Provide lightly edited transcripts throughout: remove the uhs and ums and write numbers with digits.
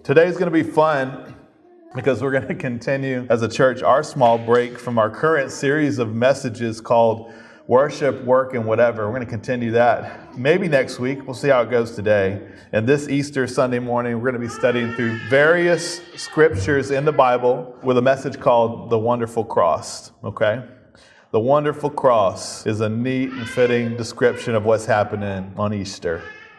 Today's going to be fun because we're going to continue as a church our small break from our current series of messages called Worship, Work, and Whatever. We're going to continue that maybe next week. We'll see how it goes today. And this Easter Sunday morning, we're going to be studying through various scriptures in the Bible with a message called The Wonderful Cross. Okay? The Wonderful Cross is a neat and fitting description of what's happening on Easter.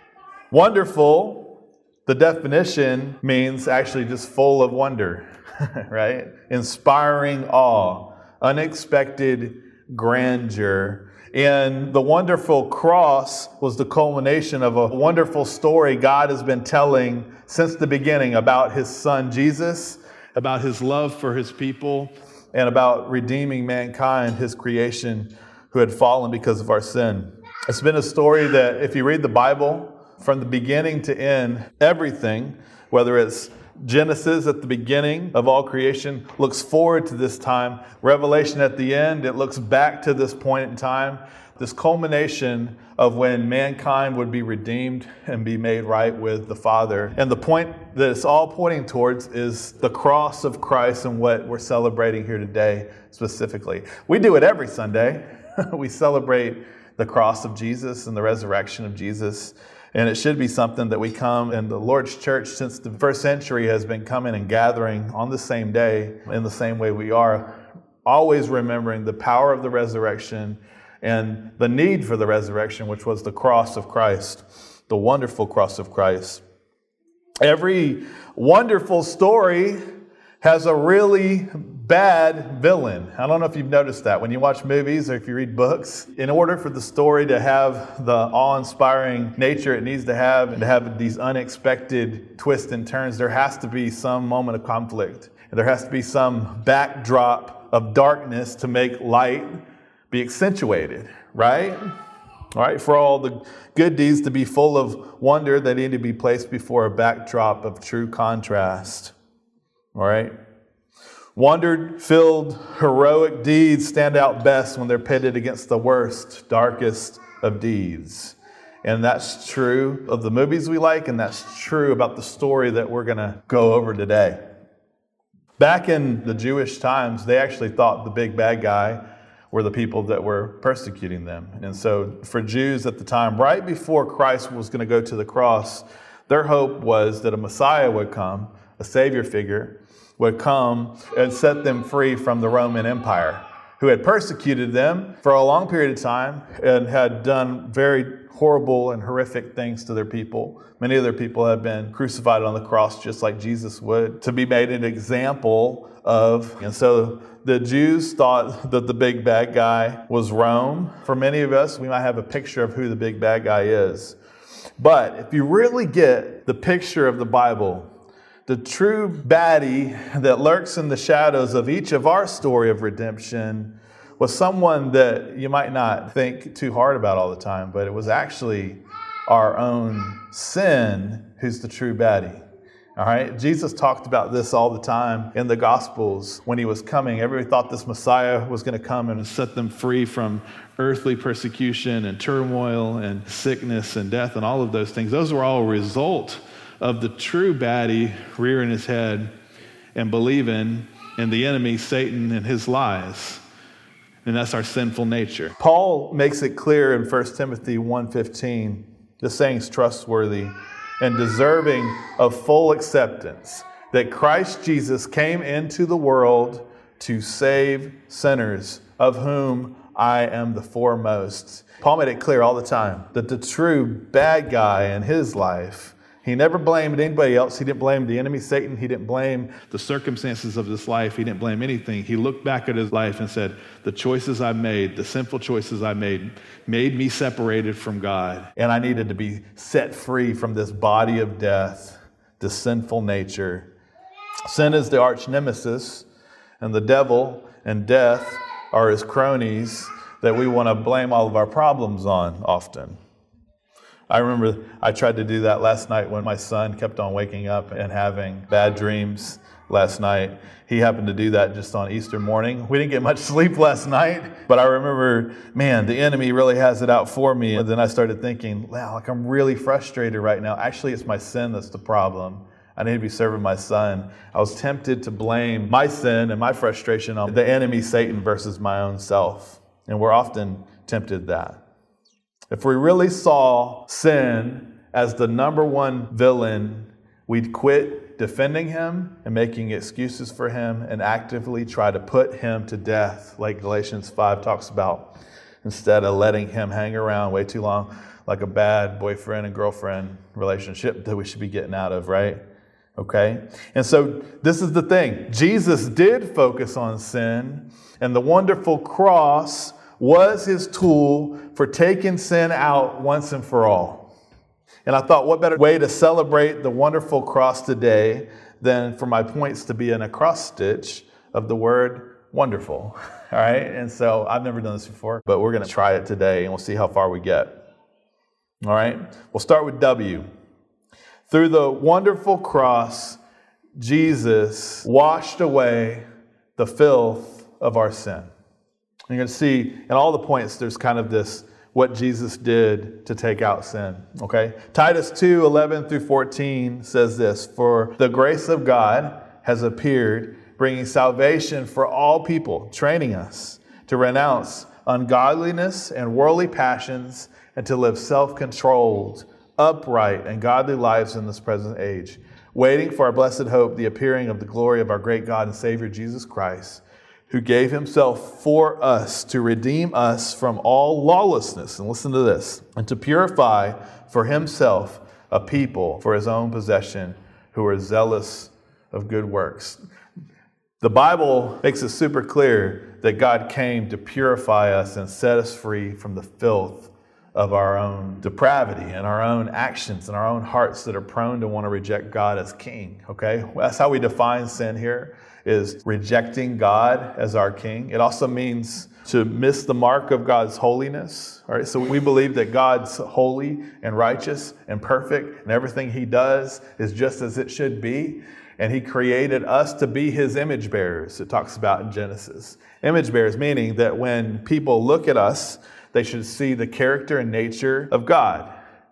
Wonderful, the definition means actually just full of wonder, right? Inspiring awe, unexpected grandeur. And the wonderful cross was the culmination of a wonderful story God has been telling since the beginning about his son Jesus, about his love for his people, and about redeeming mankind, his creation, who had fallen because of our sin. It's been a story that if you read the Bible, from the beginning to end, everything, whether it's Genesis at the beginning of all creation, looks forward to this time. Revelation at the end, it looks back to this point in time. This culmination of when mankind would be redeemed and be made right with the Father. And the point that it's all pointing towards is the cross of Christ and what we're celebrating here today specifically. We do it every Sunday. We celebrate the cross of Jesus and the resurrection of Jesus. And it should be something that we come, and the Lord's church since the first century has been coming and gathering on the same day in the same way we are, always remembering the power of the resurrection and the need for the resurrection, which was the cross of Christ, the wonderful cross of Christ. Every wonderful story has a really bad villain. I don't know if you've noticed that when you watch movies or if you read books. In order for the story to have the awe-inspiring nature it needs to have and to have these unexpected twists and turns, there has to be some moment of conflict. And there has to be some backdrop of darkness to make light be accentuated, right? All right, for all the good deeds to be full of wonder, they need to be placed before a backdrop of true contrast. All right? Wonder-filled, heroic deeds stand out best when they're pitted against the worst, darkest of deeds. And that's true of the movies we like, and that's true about the story that we're going to go over today. Back in the Jewish times, they actually thought the big bad guy were the people that were persecuting them. And so for Jews at the time, right before Christ was going to go to the cross, their hope was that a Messiah would come, a Savior figure, would come and set them free from the Roman Empire, who had persecuted them for a long period of time and had done very horrible and horrific things to their people. Many of their people had been crucified on the cross just like Jesus would, to be made an example of. And so the Jews thought that the big bad guy was Rome. For many of us, we might have a picture of who the big bad guy is. But if you really get the picture of the Bible, the true baddie that lurks in the shadows of each of our story of redemption was someone that you might not think too hard about all the time, but it was actually our own sin who's the true baddie. All right, Jesus talked about this all the time in the Gospels when he was coming. Everybody thought this Messiah was going to come and set them free from earthly persecution and turmoil and sickness and death and all of those things. Those were all a result of the true baddie rearing his head and believing in the enemy, Satan, and his lies. And that's our sinful nature. Paul makes it clear in 1 Timothy 1:15, the saying's trustworthy and deserving of full acceptance, that Christ Jesus came into the world to save sinners, of whom I am the foremost. Paul made it clear all the time that the true bad guy in his life, he never blamed anybody else. He didn't blame the enemy, Satan. He didn't blame the circumstances of his life. He didn't blame anything. He looked back at his life and said, the choices I made, the sinful choices I made me separated from God. And I needed to be set free from this body of death, this sinful nature. Sin is the arch nemesis, and the devil and death are his cronies that we want to blame all of our problems on often. I remember I tried to do that last night when my son kept on waking up and having bad dreams last night. He happened to do that just on Easter morning. We didn't get much sleep last night, but I remember, man, the enemy really has it out for me. And then I started thinking, wow, like I'm really frustrated right now. Actually, it's my sin that's the problem. I need to be serving my son. I was tempted to blame my sin and my frustration on the enemy, Satan, versus my own self. And we're often tempted that. If we really saw sin as the number one villain, we'd quit defending him and making excuses for him and actively try to put him to death, like Galatians 5 talks about, instead of letting him hang around way too long like a bad boyfriend and girlfriend relationship that we should be getting out of, right? Okay? And so this is the thing. Jesus did focus on sin, and the wonderful cross was his tool for taking sin out once and for all. And I thought, what better way to celebrate the wonderful cross today than for my points to be an across stitch of the word wonderful. All right? And so I've never done this before, but we're going to try it today, and we'll see how far we get. All right? We'll start with W. Through the wonderful cross, Jesus washed away the filth of our sin. You're going to see in all the points, there's kind of this, what Jesus did to take out sin. Okay? Titus 2:11 through 14 says this, "For the grace of God has appeared, bringing salvation for all people, training us to renounce ungodliness and worldly passions and to live self-controlled, upright, and godly lives in this present age, waiting for our blessed hope, the appearing of the glory of our great God and Savior Jesus Christ, who gave himself for us to redeem us from all lawlessness," and listen to this, "and to purify for himself a people for his own possession who are zealous of good works." The Bible makes it super clear that God came to purify us and set us free from the filth of our own depravity and our own actions and our own hearts that are prone to want to reject God as king, okay? That's how we define sin here, is rejecting God as our king. It also means to miss the mark of God's holiness, all right? So we believe that God's holy and righteous and perfect, and everything he does is just as it should be. And he created us to be his image bearers, it talks about in Genesis. Image bearers, meaning that when people look at us, they should see the character and nature of God.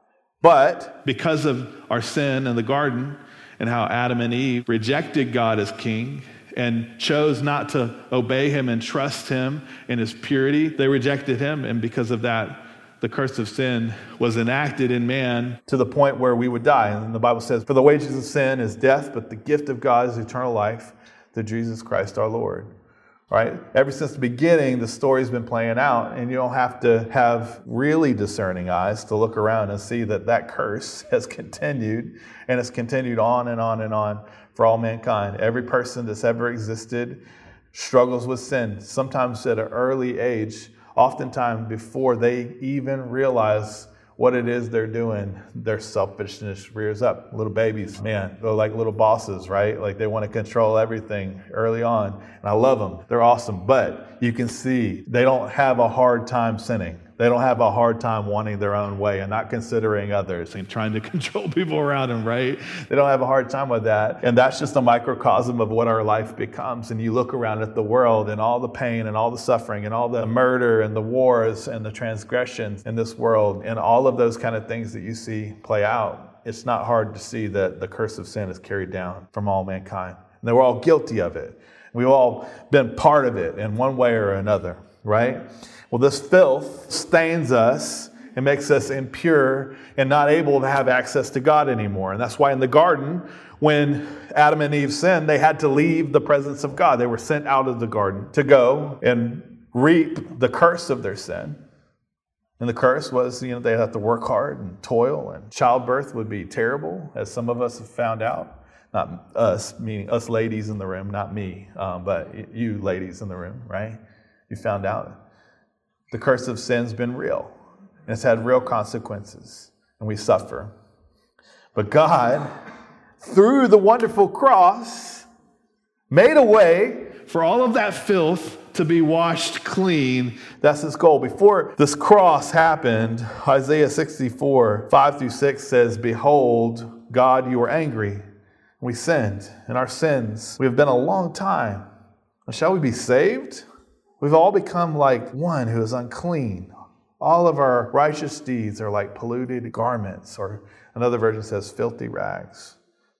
But because of our sin in the garden and how Adam and Eve rejected God as king and chose not to obey him and trust him in his purity, they rejected him. And because of that, the curse of sin was enacted in man to the point where we would die. And the Bible says, "For the wages of sin is death, but the gift of God is eternal life through Jesus Christ our Lord." Right? Ever since the beginning, the story's been playing out, and you don't have to have really discerning eyes to look around and see that that curse has continued, and it's continued on and on and on for all mankind. Every person that's ever existed struggles with sin, sometimes at an early age, oftentimes before they even realize what it is they're doing. Their selfishness rears up. Little babies, man, they're like little bosses, right? Like they want to control everything early on. And I love them. They're awesome. But you can see they don't have a hard time sinning. They don't have a hard time wanting their own way and not considering others and trying to control people around them, right? They don't have a hard time with that. And that's just a microcosm of what our life becomes. And you look around at the world and all the pain and all the suffering and all the murder and the wars and the transgressions in this world and all of those kind of things that you see play out. It's not hard to see that the curse of sin is carried down from all mankind. And they were all guilty of it. We've all been part of it in one way or another, right? Well, this filth stains us and makes us impure and not able to have access to God anymore. And that's why in the garden, when Adam and Eve sinned, they had to leave the presence of God. They were sent out of the garden to go and reap the curse of their sin. And the curse was, they have to work hard and toil, and childbirth would be terrible, as some of us have found out. Not us, meaning us ladies in the room, not me, but you ladies in the room, right? You found out. The curse of sin's been real, and it's had real consequences, and we suffer. But God, through the wonderful cross, made a way for all of that filth to be washed clean. That's his goal. Before this cross happened, Isaiah 64, 5-6 says, "Behold, God, you are angry. We sinned, and our sins, we have been a long time. Shall we be saved? We've all become like one who is unclean. All of our righteous deeds are like polluted garments," or another version says filthy rags.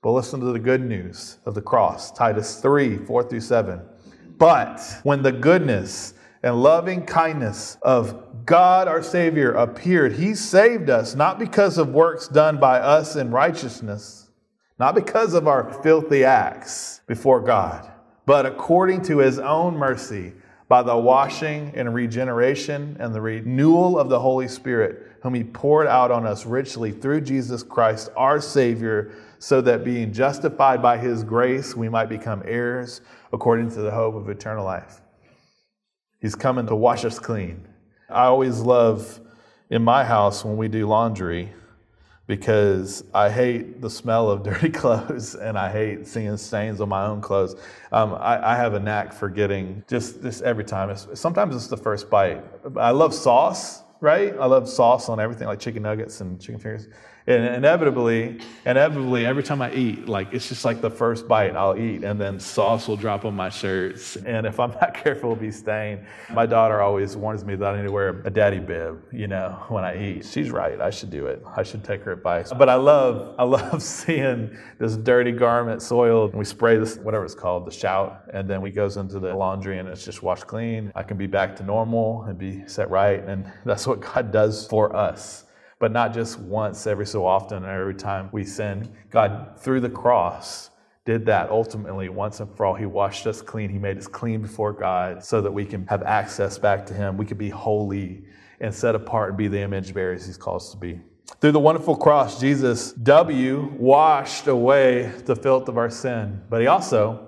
But listen to the good news of the cross. Titus 3, 4 through 7. But when the goodness and loving kindness of God our Savior appeared, he saved us, not because of works done by us in righteousness, not because of our filthy acts before God, but according to his own mercy, by the washing and regeneration and the renewal of the Holy Spirit, whom he poured out on us richly through Jesus Christ, our Savior, so that being justified by his grace, we might become heirs according to the hope of eternal life. He's coming to wash us clean. I always love in my house when we do laundry, because I hate the smell of dirty clothes and I hate seeing stains on my own clothes. I have a knack for getting just every time. Sometimes it's the first bite. I love sauce, right? I love sauce on everything, like chicken nuggets and chicken fingers. And inevitably, every time I eat, like it's just like the first bite I'll eat, and then sauce will drop on my shirts. And if I'm not careful, it'll be stained. My daughter always warns me that I need to wear a daddy bib, when I eat. She's right. I should do it. I should take her advice. But I love seeing this dirty garment soiled, and we spray this, whatever it's called, the shout, and then we goes into the laundry and it's just washed clean. I can be back to normal and be set right. And that's what God does for us. But not just once, every so often, or every time we sin. God, through the cross, did that ultimately once and for all. He washed us clean. He made us clean before God so that we can have access back to him. We can be holy and set apart and be the image bearers he's called us to be. Through the wonderful cross, Jesus, washed away the filth of our sin. But he also,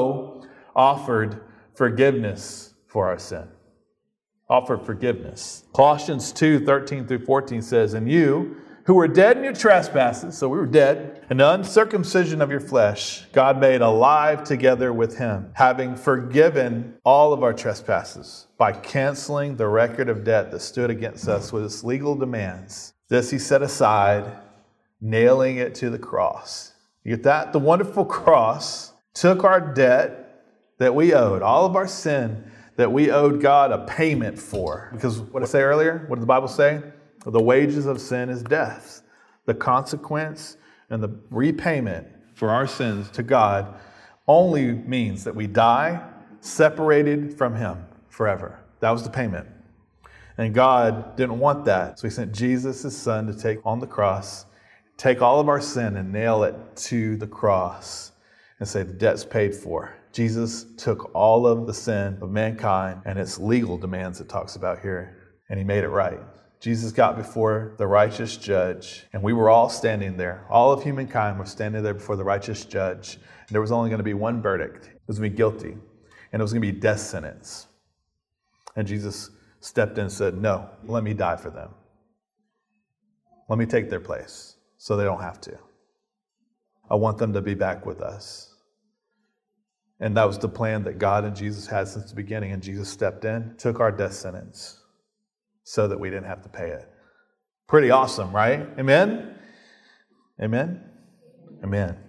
offered forgiveness for our sin. Offered forgiveness. Colossians 2, 13 through 14 says, and you, who were dead in your trespasses, so we were dead, and the uncircumcision of your flesh, God made alive together with him, having forgiven all of our trespasses by canceling the record of debt that stood against us with its legal demands. This he set aside, nailing it to the cross. You get that? The wonderful cross took our debt that we owed, all of our sin that we owed God a payment for. Because what did I say earlier? What did the Bible say? The wages of sin is death. The consequence and the repayment for our sins to God only means that we die separated from him forever. That was the payment. And God didn't want that. So he sent Jesus, his son, to take on the cross, take all of our sin and nail it to the cross and say the debt's paid for. Jesus took all of the sin of mankind and its legal demands it talks about here, and he made it right. Jesus got before the righteous judge, and we were all standing there. All of humankind was standing there before the righteous judge, and there was only going to be one verdict. It was going to be guilty, and it was going to be death sentence. And Jesus stepped in and said, no, let me die for them. Let me take their place so they don't have to. I want them to be back with us. And that was the plan that God and Jesus had since the beginning. And Jesus stepped in, took our death sentence so that we didn't have to pay it. Pretty awesome, right? Amen? Amen? Amen.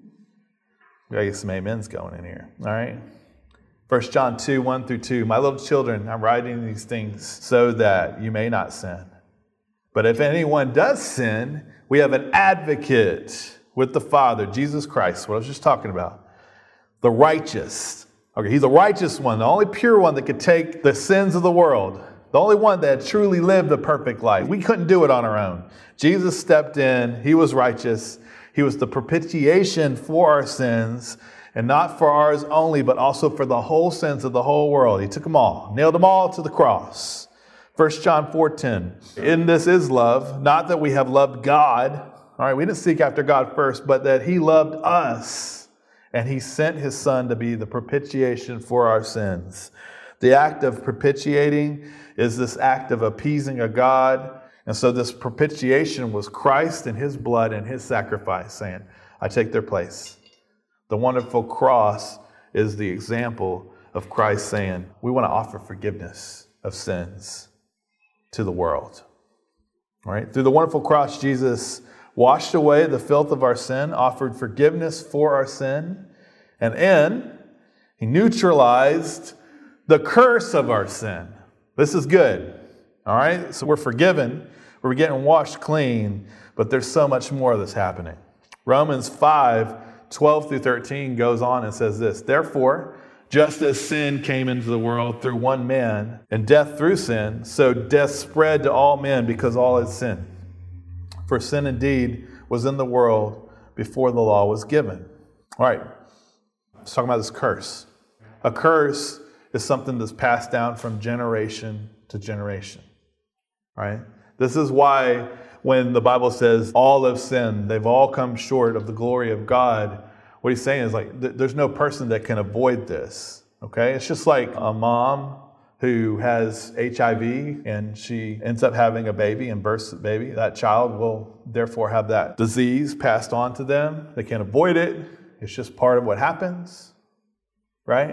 We gotta get some amens going in here. All right? 1 John 2, 1 through 2. My little children, I'm writing these things so that you may not sin. But if anyone does sin, we have an advocate with the Father, Jesus Christ, what I was just talking about. The righteous. Okay, he's the righteous one, the only pure one that could take the sins of the world. The only one that truly lived a perfect life. We couldn't do it on our own. Jesus stepped in. He was righteous. He was the propitiation for our sins, and not for ours only, but also for the whole sins of the whole world. He took them all, nailed them all to the cross. 1 John 4:10. In this is love, not that we have loved God. All right, we didn't seek after God first, but that he loved us. And he sent his son to be the propitiation for our sins. The act of propitiating is this act of appeasing a God. And so this propitiation was Christ and his blood and his sacrifice, saying, I take their place. The wonderful cross is the example of Christ saying, we want to offer forgiveness of sins to the world. All right? Through the wonderful cross, Jesus washed away the filth of our sin, offered forgiveness for our sin, and he neutralized the curse of our sin. This is good. All right? So we're forgiven. We're getting washed clean, but there's so much more that's happening. Romans 5:12 through 13 goes on and says this, therefore, just as sin came into the world through one man, and death through sin, so death spread to all men because all had sinned. For sin indeed was in the world before the law was given. All right, let's talk about this curse. A curse is something that's passed down from generation to generation. All right? This is why when the Bible says all have sinned, they've all come short of the glory of God, what he's saying is like, there's no person that can avoid this. Okay? It's just like a mom who has HIV and she ends up having a baby and births the baby. That child will therefore have that disease passed on to them. They can't avoid it. It's just part of what happens, right?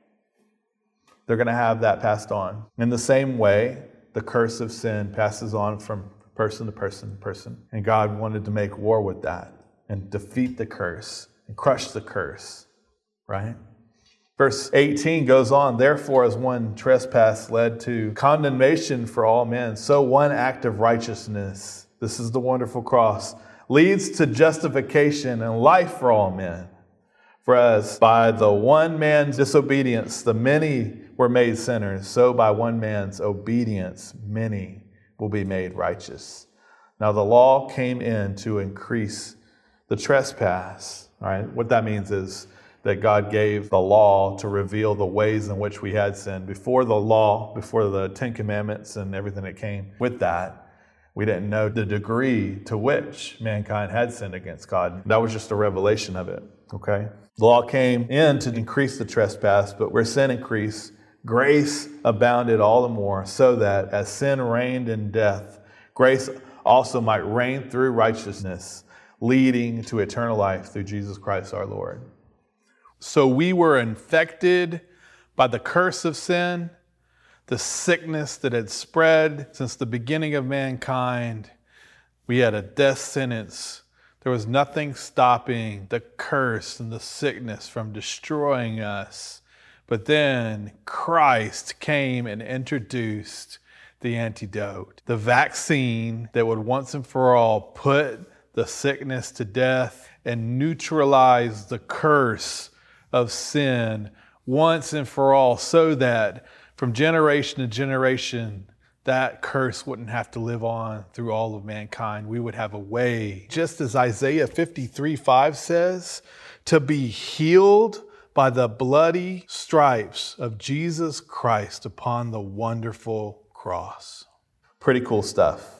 They're going to have that passed on. In the same way, the curse of sin passes on from person to person to person. And God wanted to make war with that and defeat the curse and crush the curse, right? Verse 18 goes on, therefore, as one trespass led to condemnation for all men, so one act of righteousness, this is the wonderful cross, leads to justification and life for all men. For as by the one man's disobedience the many were made sinners, so by one man's obedience many will be made righteous. Now the law came in to increase the trespass. All right, what that means is that God gave the law to reveal the ways in which we had sinned. Before the law, before the Ten Commandments and everything that came with that, we didn't know the degree to which mankind had sinned against God. That was just a revelation of it, okay? The law came in to increase the trespass, but where sin increased, grace abounded all the more, so that as sin reigned in death, grace also might reign through righteousness, leading to eternal life through Jesus Christ our Lord. So we were infected by the curse of sin, the sickness that had spread since the beginning of mankind. We had a death sentence. There was nothing stopping the curse and the sickness from destroying us. But then Christ came and introduced the antidote, the vaccine that would once and for all put the sickness to death and neutralize the curse of sin once and for all, so that from generation to generation, that curse wouldn't have to live on through all of mankind. We would have a way, just as Isaiah 53:5 says, to be healed by the bloody stripes of Jesus Christ upon the wonderful cross. Pretty cool stuff.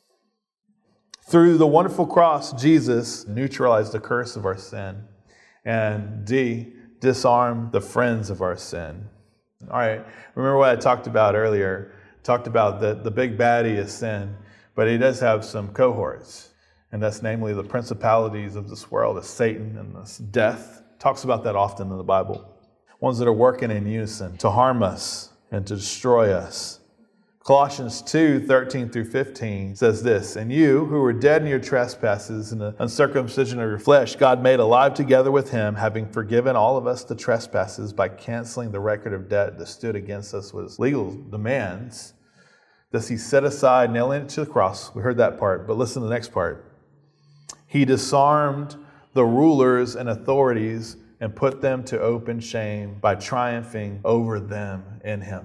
Through the wonderful cross, Jesus neutralized the curse of our sin and disarmed the friends of our sin. All right, remember what I talked about earlier? Talked about the big baddie is sin, but he does have some cohorts, and that's namely the principalities of this world, is Satan and this death. Talks about that often in the Bible. Ones that are working in unison to harm us and to destroy us. Colossians 2:13 through 15 says this, and you who were dead in your trespasses and the uncircumcision of your flesh, God made alive together with him, having forgiven all of us the trespasses by canceling the record of debt that stood against us with legal demands. This he set aside, nailing it to the cross. We heard that part, but listen to the next part. He disarmed the rulers and authorities and put them to open shame by triumphing over them in him.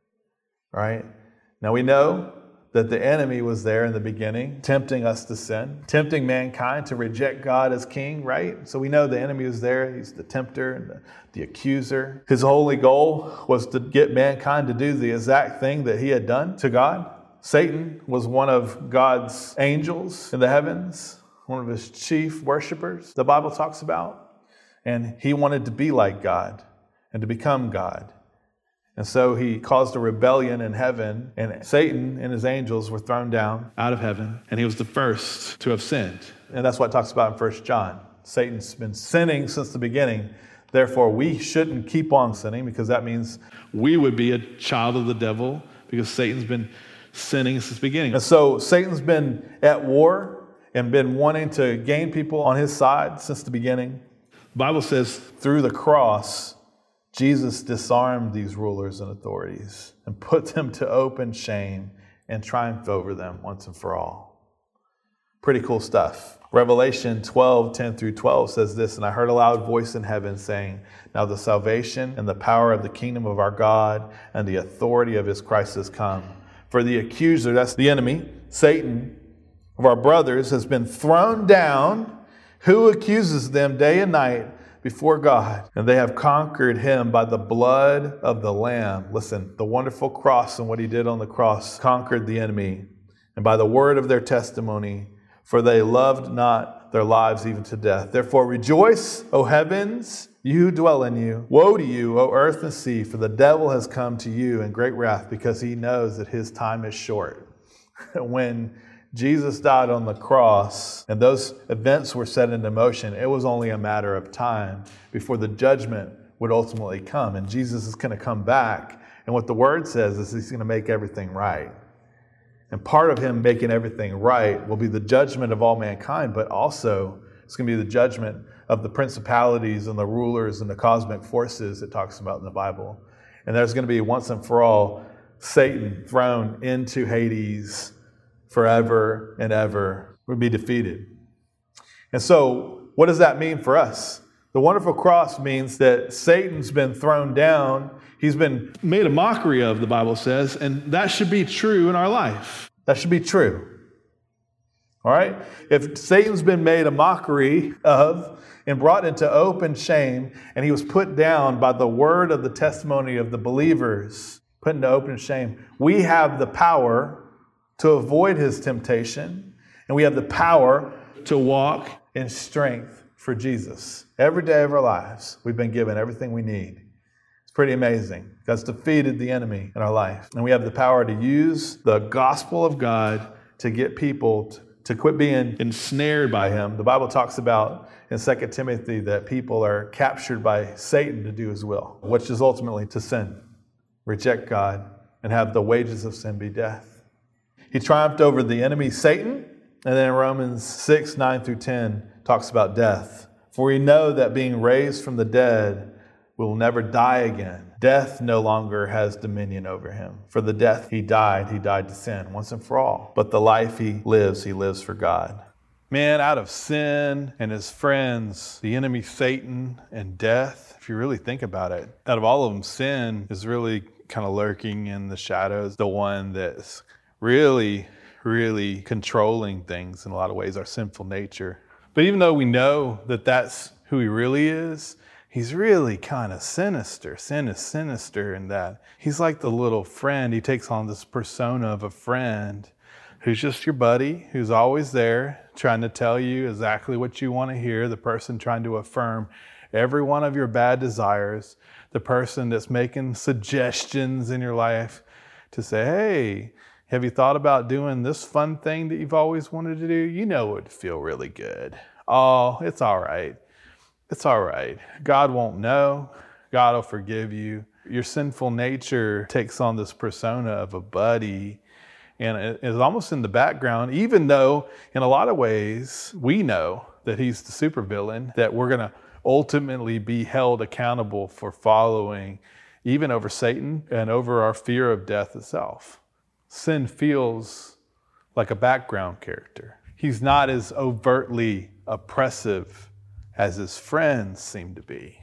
All right? Now we know that the enemy was there in the beginning, tempting us to sin, tempting mankind to reject God as king, right? So we know the enemy was there. He's the tempter and the accuser. His only goal was to get mankind to do the exact thing that he had done to God. Satan was one of God's angels in the heavens, one of his chief worshipers, the Bible talks about. And he wanted to be like God and to become God. And so he caused a rebellion in heaven, and Satan and his angels were thrown down out of heaven, and he was the first to have sinned. And that's what it talks about in 1 John. Satan's been sinning since the beginning. Therefore, we shouldn't keep on sinning, because that means we would be a child of the devil, because Satan's been sinning since the beginning. And so Satan's been at war and been wanting to gain people on his side since the beginning. The Bible says through the cross, Jesus disarmed these rulers and authorities and put them to open shame and triumphed over them once and for all. Pretty cool stuff. Revelation 12:10-12 says this, and I heard a loud voice in heaven saying, now the salvation and the power of the kingdom of our God and the authority of his Christ has come. For the accuser, that's the enemy, Satan, of our brothers has been thrown down, who accuses them day and night before God. And they have conquered him by the blood of the Lamb. Listen, the wonderful cross and what he did on the cross conquered the enemy. And by the word of their testimony, for they loved not their lives even to death. Therefore rejoice, O heavens, you who dwell in you. Woe to you, O earth and sea, for the devil has come to you in great wrath, because he knows that his time is short. When Jesus died on the cross and those events were set into motion, it was only a matter of time before the judgment would ultimately come. And Jesus is going to come back. And what the word says is he's going to make everything right. And part of him making everything right will be the judgment of all mankind, but also it's going to be the judgment of the principalities and the rulers and the cosmic forces it talks about in the Bible. And there's going to be once and for all Satan thrown into Hades forever and ever, will be defeated. And so what does that mean for us? The wonderful cross means that Satan's been thrown down. He's been made a mockery of, the Bible says, and that should be true in our life. That should be true. All right? If Satan's been made a mockery of and brought into open shame, and he was put down by the word of the testimony of the believers, put into open shame, we have the power to avoid his temptation, and we have the power to walk in strength for Jesus. Every day of our lives, we've been given everything we need. It's pretty amazing. God's defeated the enemy in our life. And we have the power to use the gospel of God to get people to quit being ensnared by him. The Bible talks about in 2 Timothy that people are captured by Satan to do his will, which is ultimately to sin, reject God, and have the wages of sin be death. He triumphed over the enemy, Satan. And then Romans 6:9-10 talks about death. For we know that being raised from the dead, we will never die again. Death no longer has dominion over him. For the death he died to sin once and for all. But the life he lives for God. Man, out of sin and his friends, the enemy Satan and death, if you really think about it, out of all of them, sin is really kind of lurking in the shadows. The one that's really controlling things in a lot of ways, our sinful nature. But even though we know that that's who he really is, he's really kind of sinister. Sin is sinister in that he's like the little friend. He takes on this persona of a friend who's just your buddy, who's always there, trying to tell you exactly what you want to hear, the person trying to affirm every one of your bad desires, the person that's making suggestions in your life to say, hey, have you thought about doing this fun thing that you've always wanted to do? You know it would feel really good. Oh, it's all right. It's all right. God won't know. God will forgive you. Your sinful nature takes on this persona of a buddy, and it is almost in the background, even though in a lot of ways we know that he's the supervillain, that we're going to ultimately be held accountable for following, even over Satan and over our fear of death itself. Sin feels like a background character. He's not as overtly oppressive as his friends seem to be.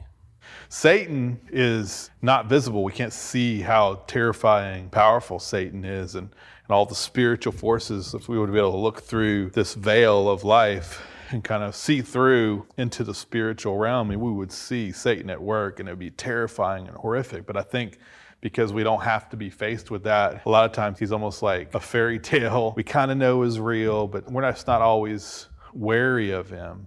Satan is not visible. We can't see how terrifying, powerful Satan is and all the spiritual forces. If we would be able to look through this veil of life and kind of see through into the spiritual realm, and we would see Satan at work, and it would be terrifying and horrific. But I think because we don't have to be faced with that, a lot of times he's almost like a fairy tale we kind of know is real, but we're just not always wary of him.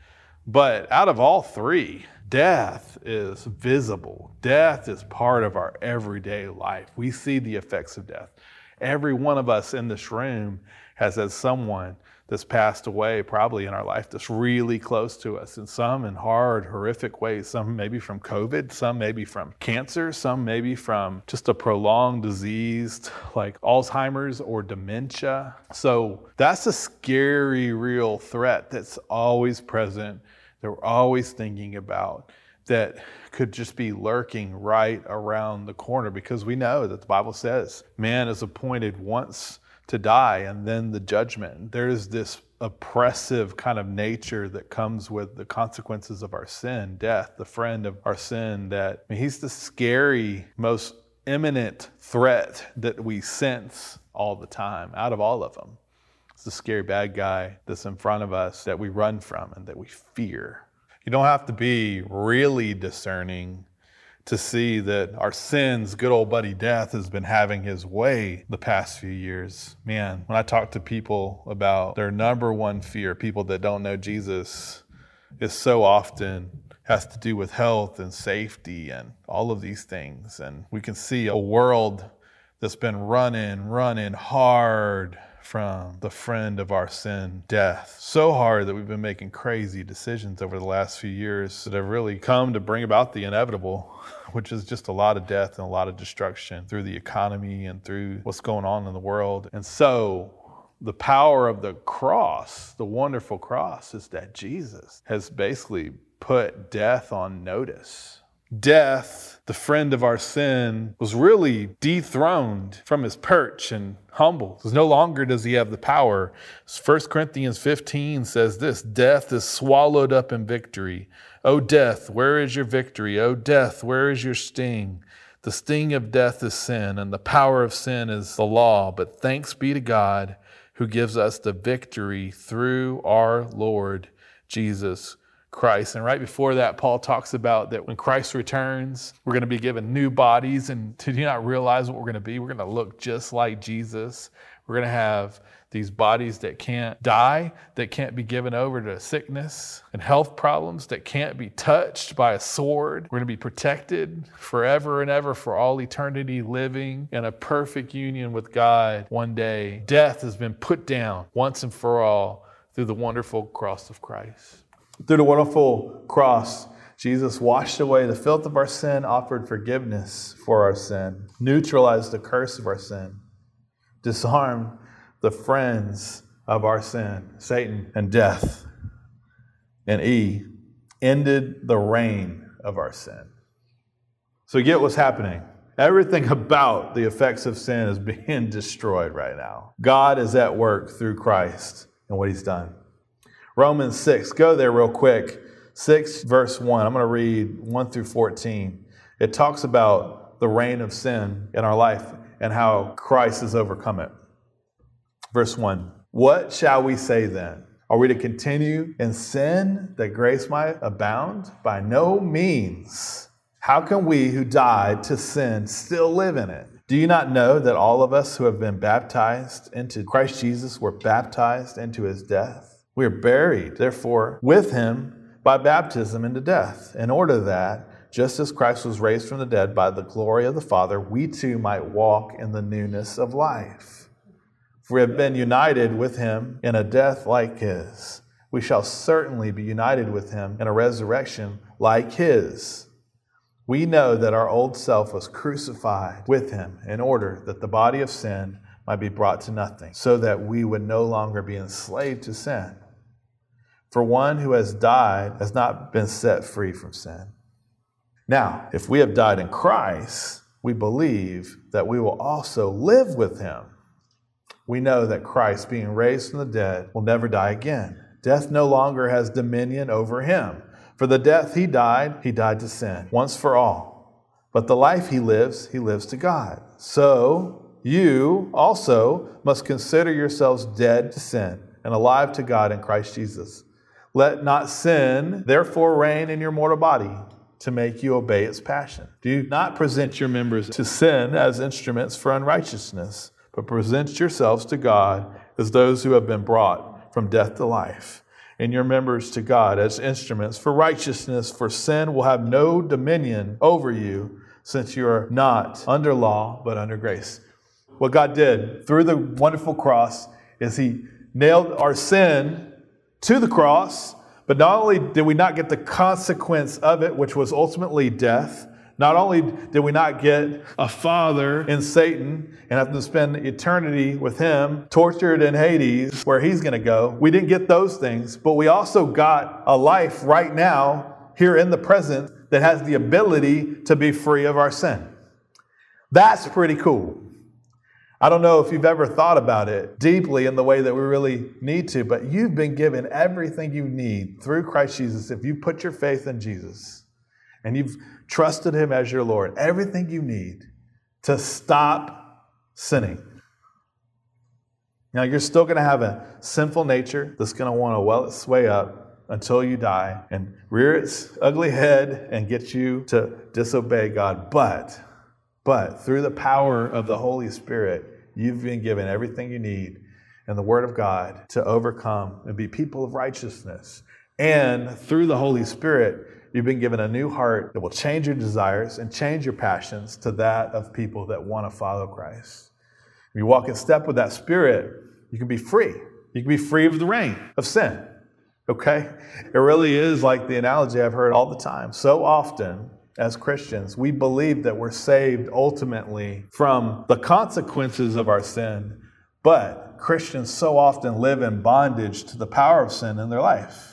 But out of all three, death is visible. Death is part of our everyday life. We see the effects of death. Every one of us in this room has had someone that's passed away probably in our life that's really close to us, and some in hard, horrific ways. Some maybe from COVID, some maybe from cancer, some maybe from just a prolonged disease like Alzheimer's or dementia. So that's a scary, real threat that's always present, that we're always thinking about, that could just be lurking right around the corner, because we know that the Bible says man is appointed once to die and then the judgment. There's this oppressive kind of nature that comes with the consequences of our sin, death, the friend of our sin, that he's the scary, most imminent threat that we sense all the time, out of all of them. It's the scary bad guy that's in front of us that we run from and that we fear. You don't have to be really discerning to see that our sins, good old buddy death, has been having his way the past few years. Man, when I talk to people about their number one fear, people that don't know Jesus, is so often has to do with health and safety and all of these things. And we can see a world that's been running hard from the friend of our sin, death. So hard that we've been making crazy decisions over the last few years that have really come to bring about the inevitable, which is just a lot of death and a lot of destruction through the economy and through what's going on in the world. And so the power of the cross, the wonderful cross, is that Jesus has basically put death on notice. Death, the friend of our sin, was really dethroned from his perch and humbled. Because no longer does he have the power. 1 Corinthians 15 says this, death is swallowed up in victory. O death, where is your victory? O death, where is your sting? The sting of death is sin, and the power of sin is the law. But thanks be to God who gives us the victory through our Lord Jesus Christ. And right before that, Paul talks about that when Christ returns, we're going to be given new bodies. And do you not realize what we're going to be? We're going to look just like Jesus. We're going to have these bodies that can't die, that can't be given over to sickness and health problems, that can't be touched by a sword. We're going to be protected forever and ever for all eternity, living in a perfect union with God one day. Death has been put down once and for all through the wonderful cross of Christ. Through the wonderful cross, Jesus washed away the filth of our sin, offered forgiveness for our sin, neutralized the curse of our sin, disarmed the friends of our sin, Satan and death, and ended the reign of our sin. So you get what's happening. Everything about the effects of sin is being destroyed right now. God is at work through Christ and what he's done. Romans 6, go there real quick. 6 verse 1, I'm going to read 1 through 14. It talks about the reign of sin in our life and how Christ has overcome it. Verse 1, what shall we say then? Are we to continue in sin that grace might abound? By no means. How can we who died to sin still live in it? Do you not know that all of us who have been baptized into Christ Jesus were baptized into his death? We are buried, therefore, with him by baptism into death, in order that, just as Christ was raised from the dead by the glory of the Father, we too might walk in the newness of life. If we have been united with him in a death like his, we shall certainly be united with him in a resurrection like his. We know that our old self was crucified with him in order that the body of sin might be brought to nothing, so that we would no longer be enslaved to sin. For one who has died has not been set free from sin. Now, if we have died in Christ, we believe that we will also live with him. We know that Christ, being raised from the dead, will never die again. Death no longer has dominion over him. For the death he died to sin, once for all. But the life he lives to God. So you also must consider yourselves dead to sin and alive to God in Christ Jesus. Let not sin, therefore, reign in your mortal body to make you obey its passion. Do not present your members to sin as instruments for unrighteousness, but present yourselves to God as those who have been brought from death to life, and your members to God as instruments for righteousness, for sin will have no dominion over you, since you are not under law, but under grace. What God did through the wonderful cross is he nailed our sin to the cross, but not only did we not get the consequence of it, which was ultimately death, not only did we not get a father in Satan and have to spend eternity with him, tortured in Hades, where he's going to go, we didn't get those things, but we also got a life right now, here in the present, that has the ability to be free of our sin. That's pretty cool. I don't know if you've ever thought about it deeply in the way that we really need to, but you've been given everything you need through Christ Jesus. If you put your faith in Jesus and you've trusted him as your Lord, everything you need to stop sinning. Now, you're still going to have a sinful nature that's going to want to well its way up until you die and rear its ugly head and get you to disobey God. But through the power of the Holy Spirit, you've been given everything you need in the Word of God to overcome and be people of righteousness. And through the Holy Spirit, you've been given a new heart that will change your desires and change your passions to that of people that want to follow Christ. If you walk in step with that Spirit, you can be free. You can be free of the reign of sin. Okay? It really is like the analogy I've heard all the time. So often, as Christians, we believe that we're saved ultimately from the consequences of our sin, but Christians so often live in bondage to the power of sin in their life.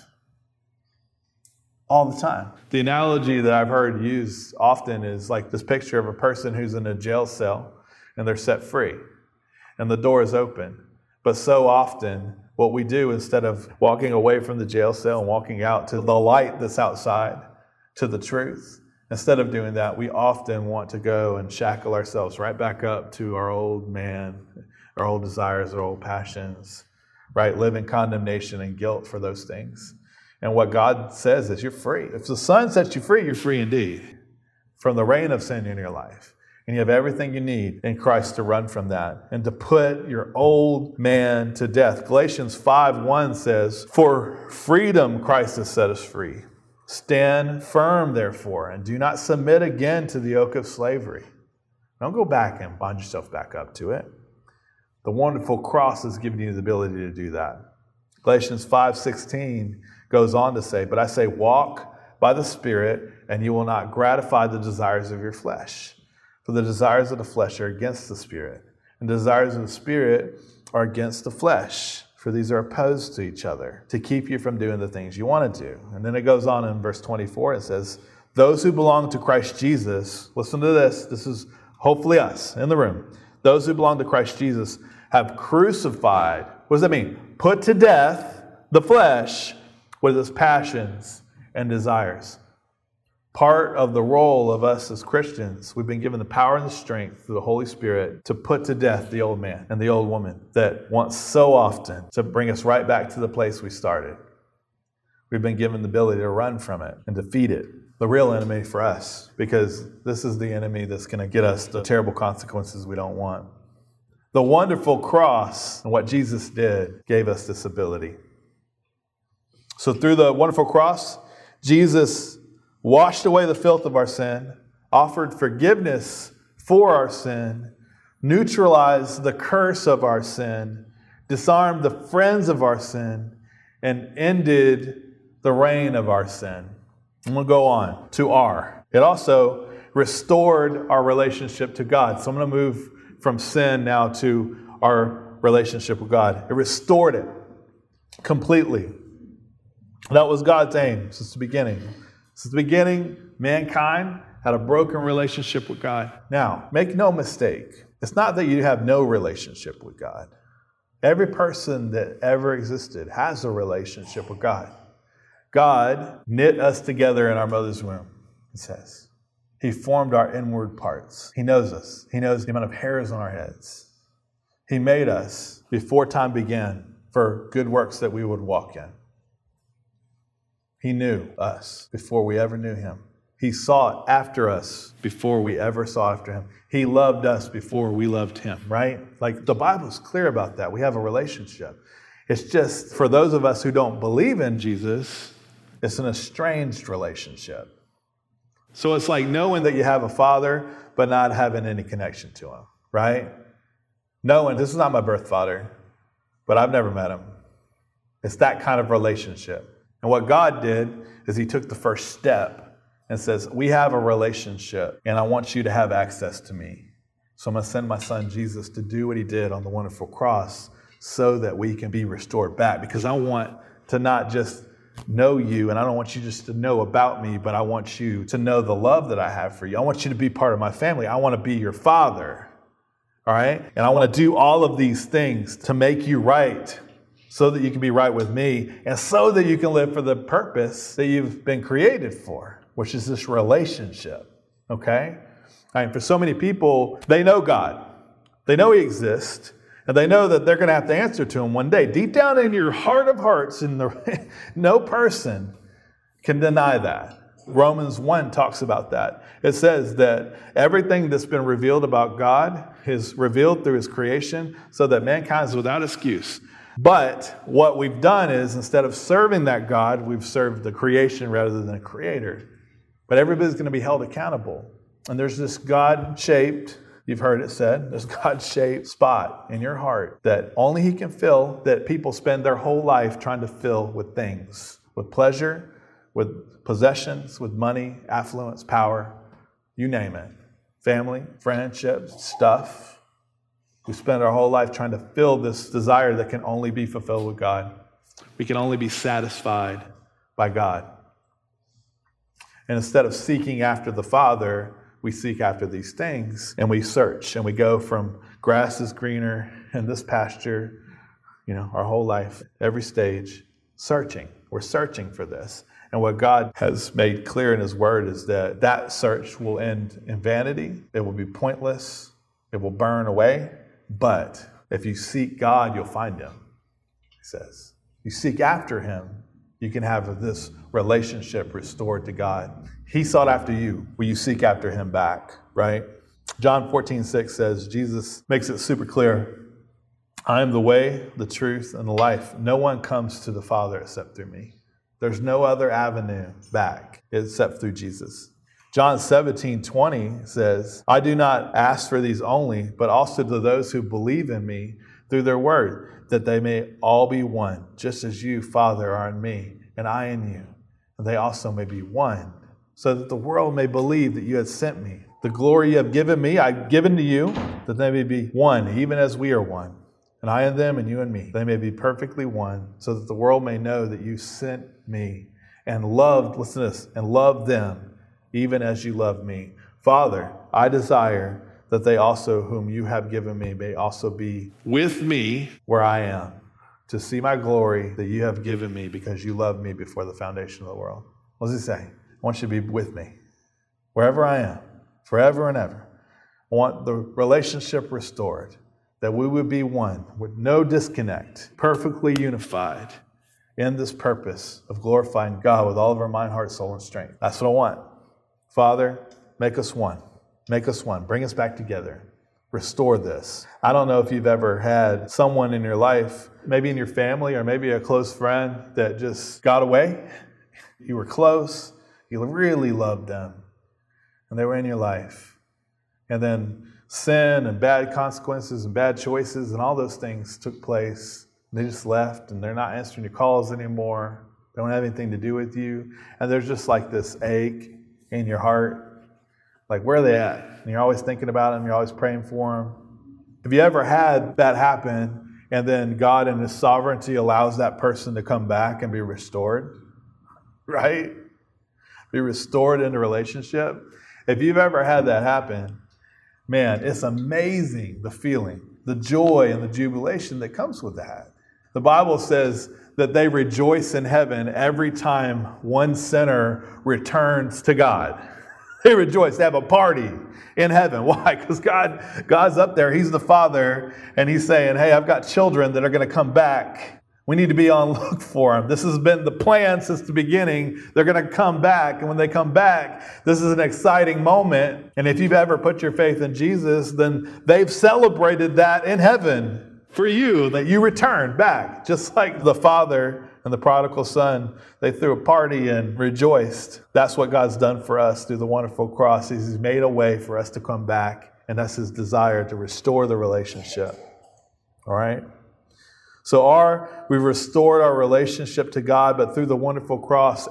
All the time. The analogy that I've heard used often is like this picture of a person who's in a jail cell and they're set free and the door is open. But so often what we do, instead of walking away from the jail cell and walking out to the light that's outside, to the truth, instead of doing that, we often want to go and shackle ourselves right back up to our old man, our old desires, our old passions, right? Live in condemnation and guilt for those things. And what God says is you're free. If the Son sets you free, you're free indeed from the reign of sin in your life. And you have everything you need in Christ to run from that and to put your old man to death. Galatians 5:1 says, "For freedom Christ has set us free. Stand firm, therefore, and do not submit again to the yoke of slavery." Don't go back and bind yourself back up to it. The wonderful cross has given you the ability to do that. Galatians 5:16 goes on to say, "But I say, walk by the Spirit, and you will not gratify the desires of your flesh. For the desires of the flesh are against the Spirit, and the desires of the Spirit are against the flesh. For these are opposed to each other, to keep you from doing the things you want to do." And then it goes on in verse 24, it says, "Those who belong to Christ Jesus," listen to this is hopefully us in the room, "those who belong to Christ Jesus have crucified," what does that mean? Put to death the flesh with its passions and desires. Part of the role of us as Christians, we've been given the power and the strength through the Holy Spirit to put to death the old man and the old woman that wants so often to bring us right back to the place we started. We've been given the ability to run from it and defeat it, the real enemy for us, because this is the enemy that's going to get us the terrible consequences we don't want. The wonderful cross and what Jesus did gave us this ability. So through the wonderful cross, Jesus washed away the filth of our sin, offered forgiveness for our sin, neutralized the curse of our sin, disarmed the friends of our sin, and ended the reign of our sin. And we'll go on to R. It also restored our relationship to God. So I'm going to move from sin now to our relationship with God. It restored it completely. That was God's aim since the beginning. Since the beginning, mankind had a broken relationship with God. Now, make no mistake. It's not that you have no relationship with God. Every person that ever existed has a relationship with God. God knit us together in our mother's womb, it says. He formed our inward parts. He knows us. He knows the amount of hairs on our heads. He made us before time began for good works that we would walk in. He knew us before we ever knew him. He sought after us before we ever sought after him. He loved us before we loved him, right? Like the Bible's clear about that. We have a relationship. It's just for those of us who don't believe in Jesus, it's an estranged relationship. So it's like knowing that you have a father, but not having any connection to him, right? Knowing this is not my birth father, but I've never met him. It's that kind of relationship. And what God did is he took the first step and says, we have a relationship and I want you to have access to me. So I'm going to send my son Jesus to do what he did on the wonderful cross so that we can be restored back. Because I want to not just know you and I don't want you just to know about me, but I want you to know the love that I have for you. I want you to be part of my family. I want to be your father. All right? And I want to do all of these things to make you right so that you can be right with me and so that you can live for the purpose that you've been created for, which is this relationship. Okay? I mean, for so many people, they know God. They know He exists. And they know that they're going to have to answer to Him one day. Deep down in your heart of hearts, no person can deny that. Romans 1 talks about that. It says that everything that's been revealed about God is revealed through His creation so that mankind is without excuse. But what we've done is, instead of serving that God, we've served the creation rather than the Creator. But everybody's going to be held accountable. And there's this God-shaped, you've heard it said, this God-shaped spot in your heart that only He can fill, that people spend their whole life trying to fill with things, with pleasure, with possessions, with money, affluence, power, you name it. Family, friendships, stuff. We spend our whole life trying to fill this desire that can only be fulfilled with God. We can only be satisfied by God. And instead of seeking after the Father, we seek after these things and we search and we go from grass is greener in this pasture, our whole life, every stage, searching. We're searching for this. And what God has made clear in His Word is that search will end in vanity. It will be pointless. It will burn away. But if you seek God, you'll find Him, He says. You seek after Him, you can have this relationship restored to God. He sought after you. Will you seek after Him back, right? John 14:6 says, Jesus makes it super clear, I am the way, the truth, and the life. No one comes to the Father except through me. There's no other avenue back except through Jesus. John 17:20 says, I do not ask for these only, but also to those who believe in me through their word, that they may all be one, just as you, Father, are in me, and I in you, and they also may be one, so that the world may believe that you have sent me. The glory you have given me, I've given to you, that they may be one, even as we are one. And I in them, and you in me. They may be perfectly one, so that the world may know that you sent me and loved, listen to this, and loved them, even as you loved me. Father, I desire that they also, whom you have given me, may also be with me where I am, to see my glory that you have given me because you loved me before the foundation of the world. What does He say? I want you to be with me wherever I am, forever and ever. I want the relationship restored, that we would be one with no disconnect, perfectly unified in this purpose of glorifying God with all of our mind, heart, soul, and strength. That's what I want. Father, make us one. Make us one. Bring us back together. Restore this. I don't know if you've ever had someone in your life, maybe in your family or maybe a close friend that just got away. You were close. You really loved them. And they were in your life. And then sin and bad consequences and bad choices and all those things took place. They just left and they're not answering your calls anymore. They don't have anything to do with you. And there's just like this ache in your heart. Like, where are they at? And you're always thinking about them. You're always praying for them. Have you ever had that happen and then God in His sovereignty allows that person to come back and be restored? Right? Be restored into relationship. If you've ever had that happen, man, it's amazing the feeling, the joy and the jubilation that comes with that. The Bible says that they rejoice in heaven every time one sinner returns to God. They rejoice. They have a party in heaven. Why? Because God's up there. He's the Father, and He's saying, hey, I've got children that are going to come back. We need to be on look for them. This has been the plan since the beginning. They're going to come back, and when they come back, this is an exciting moment. And if you've ever put your faith in Jesus, then they've celebrated that in heaven for you, that you returned back. Just like the Father and the prodigal son, they threw a party and rejoiced. That's what God's done for us through the wonderful cross. He's made a way for us to come back, and that's His desire to restore the relationship. All right? So we've restored our relationship to God, but through the wonderful cross,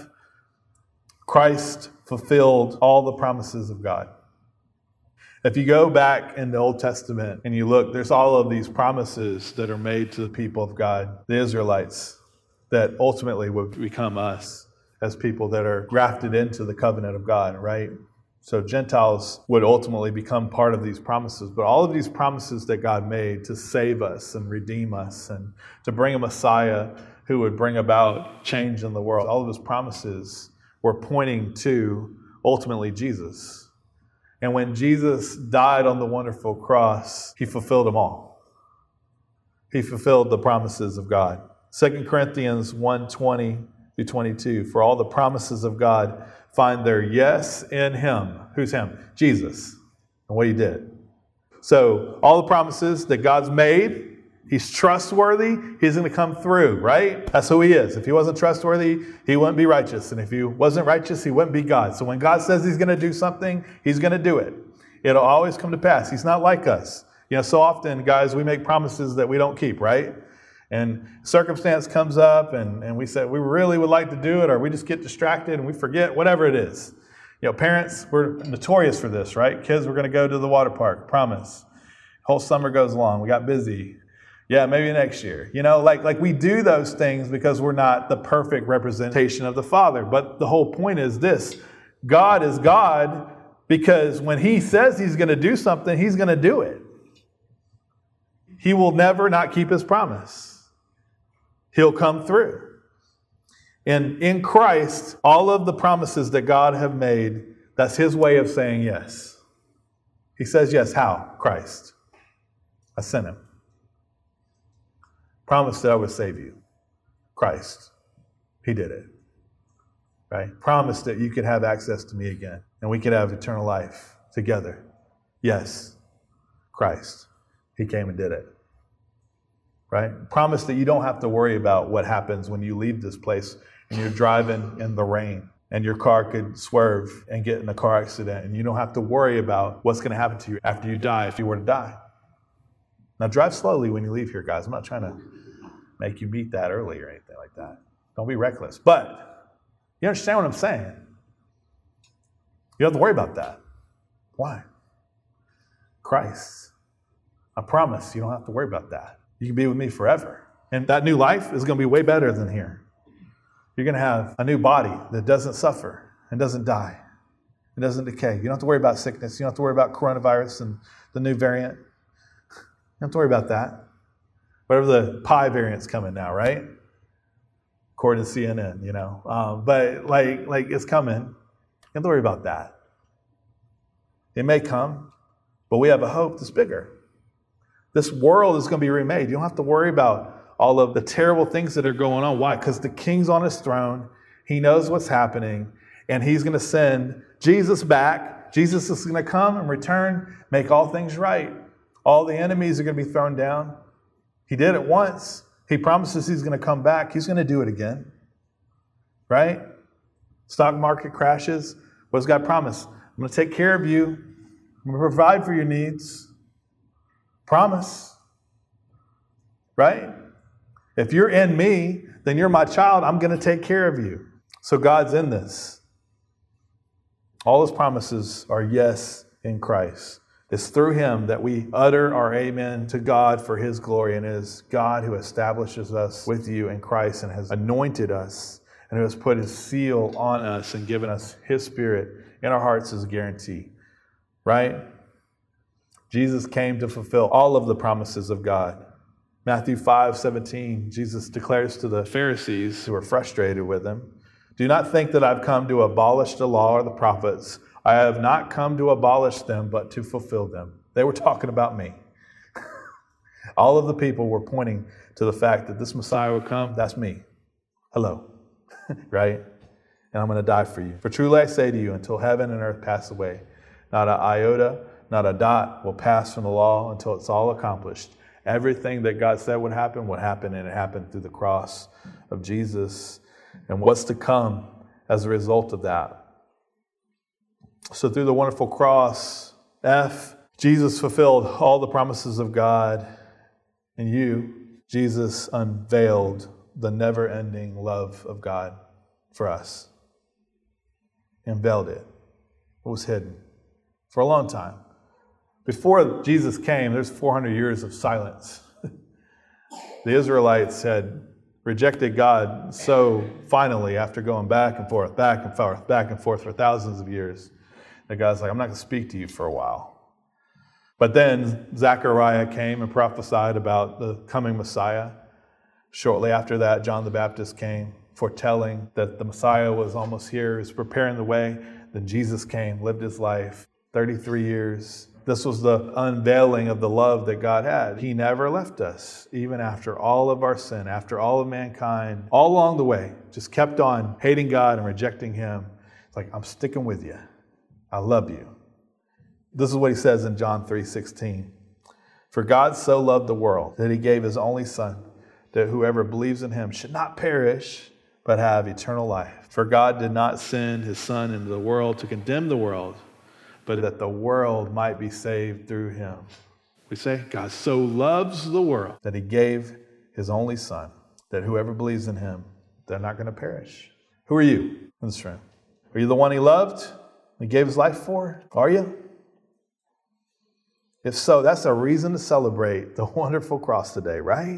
Christ fulfilled all the promises of God. If you go back in the Old Testament and you look, there's all of these promises that are made to the people of God, the Israelites, that ultimately would become us as people that are grafted into the covenant of God, right? So Gentiles would ultimately become part of these promises. But all of these promises that God made to save us and redeem us and to bring a Messiah who would bring about change in the world, all of his promises were pointing to ultimately Jesus. And when Jesus died on the wonderful cross, he fulfilled them all. He fulfilled the promises of God. 2 Corinthians 1:20-22, for all the promises of God find their yes in him. Who's him? Jesus. And what he did. So all the promises that God's made, he's trustworthy, he's going to come through, right? That's who he is. If he wasn't trustworthy, he wouldn't be righteous. And if he wasn't righteous, he wouldn't be God. So when God says he's going to do something, he's going to do it. It'll always come to pass. He's not like us. So often, guys, we make promises that we don't keep, right? And circumstance comes up and we say we really would like to do it, or we just get distracted and we forget, whatever it is. Parents, we're notorious for this, right? Kids, we're going to go to the water park, promise. Whole summer goes along. We got busy. Yeah, maybe next year. Like we do those things because we're not the perfect representation of the Father. But the whole point is this: God is God because when he says he's going to do something, he's going to do it. He will never not keep his promise. He'll come through. And in Christ, all of the promises that God have made, that's his way of saying yes. He says yes. How? Christ. I sent him. Promised that I would save you. Christ. He did it. Right? Promised that you could have access to me again and we could have eternal life together. Yes. Christ. He came and did it. Right? Promise that you don't have to worry about what happens when you leave this place and you're driving in the rain and your car could swerve and get in a car accident, and you don't have to worry about what's going to happen to you after you die if you were to die. Now drive slowly when you leave here, guys. I'm not trying to make you meet that early or anything like that. Don't be reckless. But you understand what I'm saying? You don't have to worry about that. Why? Christ. I promise you don't have to worry about that. You can be with me forever. And that new life is going to be way better than here. You're going to have a new body that doesn't suffer and doesn't die. It doesn't decay. You don't have to worry about sickness. You don't have to worry about coronavirus and the new variant. You don't have to worry about that. Whatever the Pi variant's coming now, right? According to CNN, But like it's coming. You don't have to worry about that. It may come, but we have a hope that's bigger. This world is going to be remade. You don't have to worry about all of the terrible things that are going on. Why? Because the king's on his throne. He knows what's happening. And he's going to send Jesus back. Jesus is going to come and return, make all things right. All the enemies are going to be thrown down. He did it once. He promises he's going to come back. He's going to do it again. Right? Stock market crashes. What does God promise? I'm going to take care of you. I'm going to provide for your needs. Promise. Right? If you're in me, then you're my child. I'm going to take care of you. So God's in this. All his promises are yes in Christ. It's through him that we utter our amen to God for his glory. And it is God who establishes us with you in Christ and has anointed us and who has put his seal on us and given us his spirit in our hearts as a guarantee. Right? Jesus came to fulfill all of the promises of God. Matthew 5:17, Jesus declares to the Pharisees who are frustrated with him, do not think that I've come to abolish the law or the prophets. I have not come to abolish them, but to fulfill them. They were talking about me. All of the people were pointing to the fact that this Messiah would come. That's me. Hello. Right? And I'm going to die for you. For truly I say to you, until heaven and earth pass away, not an iota, not a dot will pass from the law until it's all accomplished. Everything that God said would happen, and it happened through the cross of Jesus. And what's to come as a result of that? So through the wonderful cross, Jesus fulfilled all the promises of God. And Jesus unveiled the never-ending love of God for us. Unveiled it. It was hidden for a long time. Before Jesus came, there's 400 years of silence. The Israelites had rejected God so finally after going back and forth for thousands of years. And God's like, I'm not going to speak to you for a while. But then Zechariah came and prophesied about the coming Messiah. Shortly after that, John the Baptist came, foretelling that the Messiah was almost here, was preparing the way. Then Jesus came, lived his life, 33 years. This was the unveiling of the love that God had. He never left us, even after all of our sin, after all of mankind, all along the way, just kept on hating God and rejecting him. It's like, I'm sticking with you. I love you. This is what he says in John 3:16. For God so loved the world that he gave his only son, that whoever believes in him should not perish, but have eternal life. For God did not send his son into the world to condemn the world, but that the world might be saved through him. We say, God so loves the world that he gave his only son, that whoever believes in him, they're not going to perish. Who are you in this room? Are you the one he loved? He gave his life for? Are you? If so, that's a reason to celebrate the wonderful cross today, right?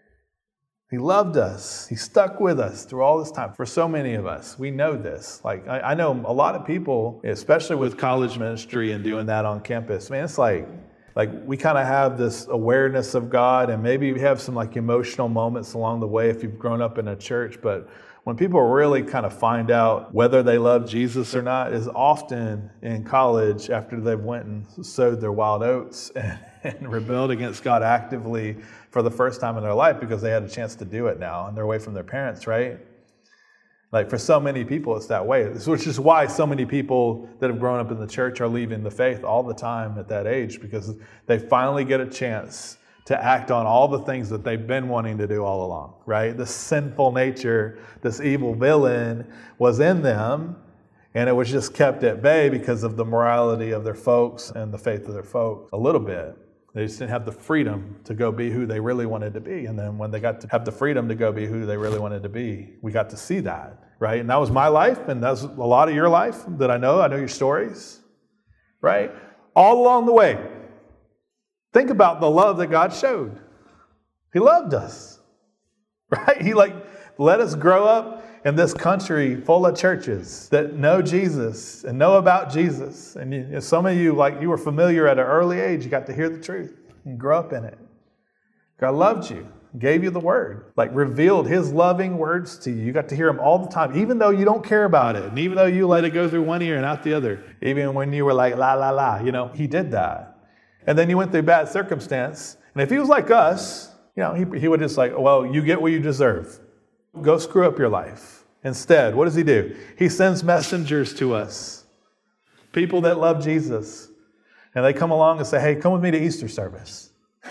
He loved us. He stuck with us through all this time. For so many of us, we know this. Like, I know a lot of people, especially with college ministry and doing that on campus, man, it's like we kind of have this awareness of God, and maybe we have some like emotional moments along the way if you've grown up in a church. But when people really kind of find out whether they love Jesus or not is often in college after they've went and sowed their wild oats and rebelled against God actively for the first time in their life because they had a chance to do it now and they're away from their parents, right? Like for so many people, it's that way, which is why so many people that have grown up in the church are leaving the faith all the time at that age, because they finally get a chance to act on all the things that they've been wanting to do all along, right? This sinful nature, this evil villain was in them, and it was just kept at bay because of the morality of their folks and the faith of their folks a little bit. They just didn't have the freedom to go be who they really wanted to be. And then when they got to have the freedom to go be who they really wanted to be, we got to see that, right? And that was my life, and that's a lot of your life that I know. I know your stories, right? All along the way. Think about the love that God showed. He loved us, right? He let us grow up in this country full of churches that know Jesus and know about Jesus. And some of you, you were familiar at an early age. You got to hear the truth and grow up in it. God loved you, gave you the word, revealed his loving words to you. You got to hear them all the time, even though you don't care about it. And even though you let it go through one ear and out the other. Even when you were like, la, la, la, he did that. And then you went through bad circumstance. And if he was like us, he would just well, you get what you deserve. Go screw up your life. Instead, what does he do? He sends messengers to us. People that love Jesus. And they come along and say, hey, come with me to Easter service.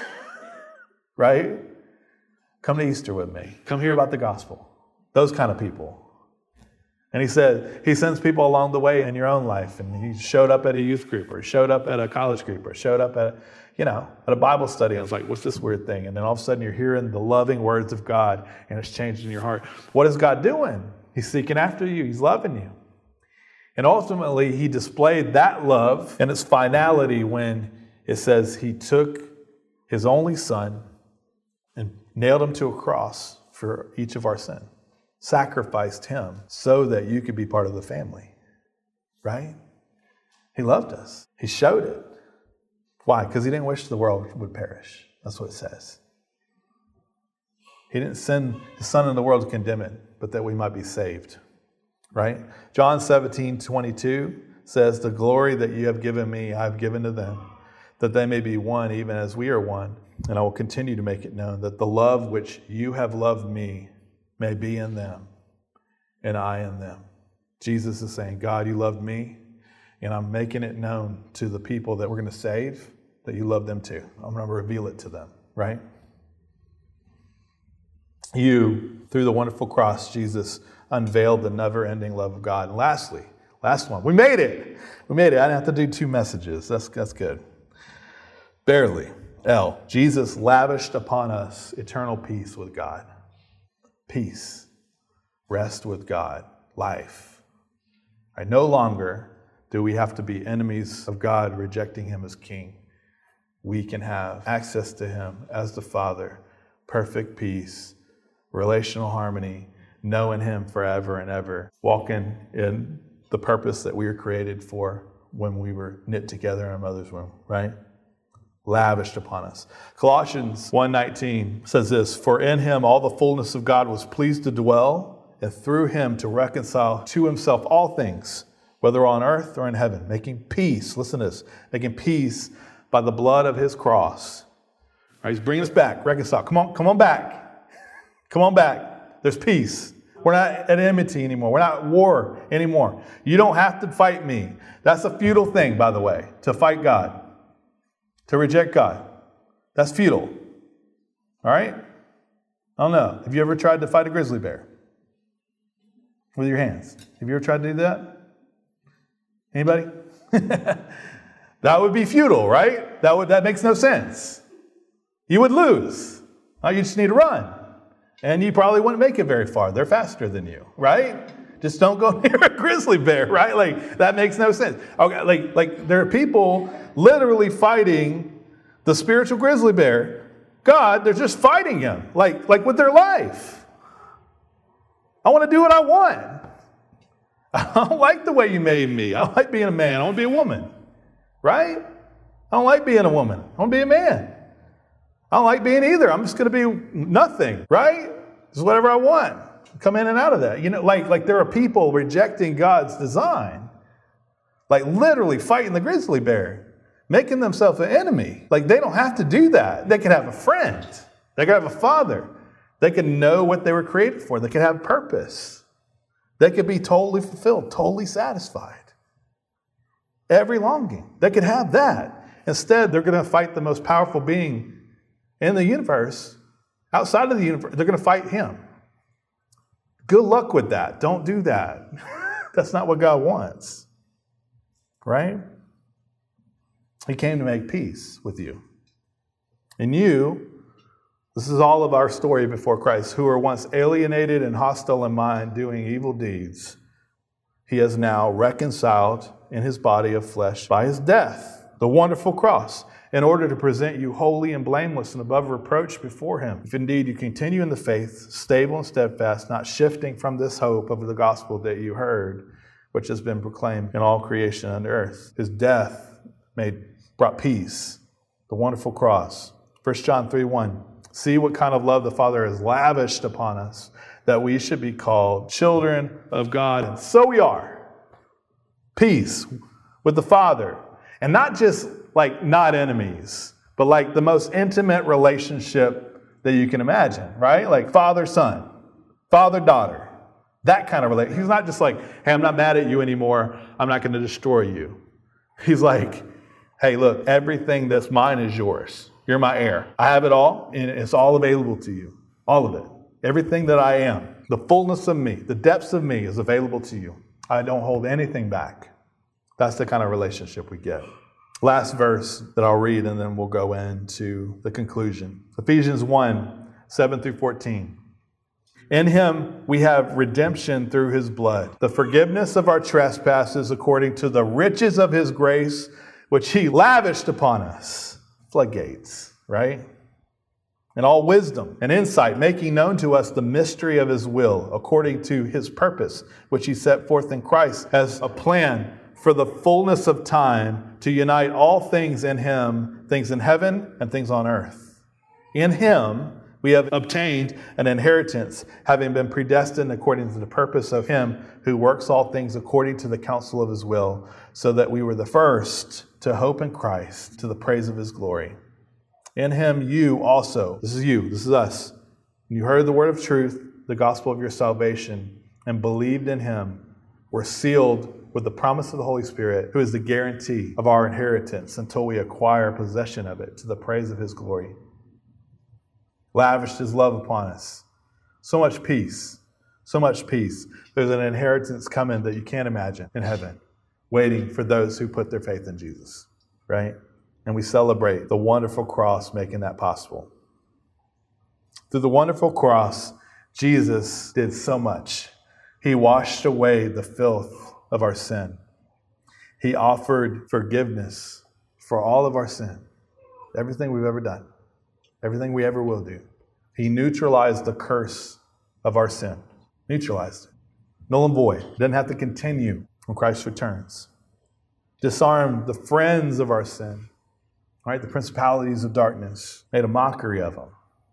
Right? Come to Easter with me. Come hear about the gospel. Those kind of people. And he said, he sends people along the way in your own life. And he showed up at a youth group, or showed up at a college group, or showed up at a Bible study. I was like, what's this weird thing? And then all of a sudden you're hearing the loving words of God, and it's changing your heart. What is God doing? He's seeking after you. He's loving you. And ultimately, he displayed that love and its finality when it says he took his only son and nailed him to a cross for each of our sin. Sacrificed him so that you could be part of the family, right? He loved us. He showed it. Why? Because he didn't wish the world would perish. That's what it says. He didn't send his son in the world to condemn it, but that we might be saved, right? John 17:22 says, the glory that you have given me, I have given to them, that they may be one even as we are one. And I will continue to make it known that the love which you have loved me may be in them, and I in them. Jesus is saying, God, you loved me, and I'm making it known to the people that we're going to save, that you love them too. I'm going to reveal it to them, right? You, through the wonderful cross, Jesus unveiled the never-ending love of God. And lastly, last one, we made it. We made it. I didn't have to do 2 messages. That's good. Barely. L. Jesus lavished upon us eternal peace with God. Peace, rest with God, life. Right? No longer do we have to be enemies of God, rejecting him as king. We can have access to him as the Father, perfect peace, relational harmony, knowing him forever and ever, walking in the purpose that we were created for, when we were knit together in our mother's womb, right? Lavished upon us. Colossians 1:19 says this, for in him all the fullness of God was pleased to dwell, and through him to reconcile to himself all things, whether on earth or in heaven, making peace, listen to this, making peace by the blood of his cross. All right, he's bringing us back, reconcile. Come on back. Come on back. There's peace. We're not at enmity anymore. We're not at war anymore. You don't have to fight me. That's a futile thing, by the way, to fight God. To reject God. That's futile. All right? I don't know. Have you ever tried to fight a grizzly bear? With your hands. Have you ever tried to do that? Anybody? That would be futile, right? That makes no sense. You would lose. You just need to run. And you probably wouldn't make it very far. They're faster than you, right? Just don't go near a grizzly bear, right? Like, that makes no sense. Okay, like there are people literally fighting the spiritual grizzly bear. God, they're just fighting him, like with their life. I want to do what I want. I don't like the way you made me. I don't like being a man. I want to be a woman, right? I don't like being a woman. I want to be a man. I don't like being either. I'm just going to be nothing, right? Just whatever I want. Come in and out of that. You know, like there are people rejecting God's design, like literally fighting the grizzly bear, making themselves an enemy. Like they don't have to do that. They can have a friend. They can have a father. They can know what they were created for. They can have purpose. They could be totally fulfilled, totally satisfied. Every longing. They could have that. Instead, they're going to fight the most powerful being in the universe, outside of the universe. They're going to fight him. Good luck with that. Don't do that. That's not what God wants. Right? He came to make peace with you. And you, this is all of our story before Christ, who were once alienated and hostile in mind, doing evil deeds, he has now reconciled in his body of flesh by his death, the wonderful cross, in order to present you holy and blameless and above reproach before him. If indeed you continue in the faith, stable and steadfast, not shifting from this hope of the gospel that you heard, which has been proclaimed in all creation under earth. His death brought peace, the wonderful cross. 1 John 3:1. See what kind of love the Father has lavished upon us, that we should be called children of God. And so we are. Peace with the Father. And not just like not enemies, but like the most intimate relationship that you can imagine, right? Like father-son, father-daughter, that kind of relationship. He's not just like, hey, I'm not mad at you anymore. I'm not going to destroy you. He's like, hey, look, everything that's mine is yours. You're my heir. I have it all, and it's all available to you. All of it. Everything that I am, the fullness of me, the depths of me is available to you. I don't hold anything back. That's the kind of relationship we get. Last verse that I'll read, and then we'll go into the conclusion. Ephesians 1:7-14. In him we have redemption through his blood, the forgiveness of our trespasses according to the riches of his grace, which he lavished upon us. Floodgates, right? And all wisdom and insight, making known to us the mystery of his will, according to his purpose, which he set forth in Christ as a plan for the fullness of time, to unite all things in him, things in heaven and things on earth. In him we have obtained an inheritance, having been predestined according to the purpose of him who works all things according to the counsel of his will, so that we were the first to hope in Christ, to the praise of his glory. In him you also, this is you, this is us, you heard the word of truth, the gospel of your salvation, and believed in him, were sealed with the promise of the Holy Spirit, who is the guarantee of our inheritance until we acquire possession of it, to the praise of his glory. Lavished his love upon us. So much peace. So much peace. There's an inheritance coming that you can't imagine in heaven, waiting for those who put their faith in Jesus, right? And we celebrate the wonderful cross making that possible. Through the wonderful cross, Jesus did so much. He washed away the filth of our sin. He offered forgiveness for all of our sin, everything we've ever done, everything we ever will do. He neutralized the curse of our sin. Neutralized it. Null and void. It doesn't have to continue when Christ returns. disarmed the friends of our sin, right? The principalities of darkness, made a mockery of them.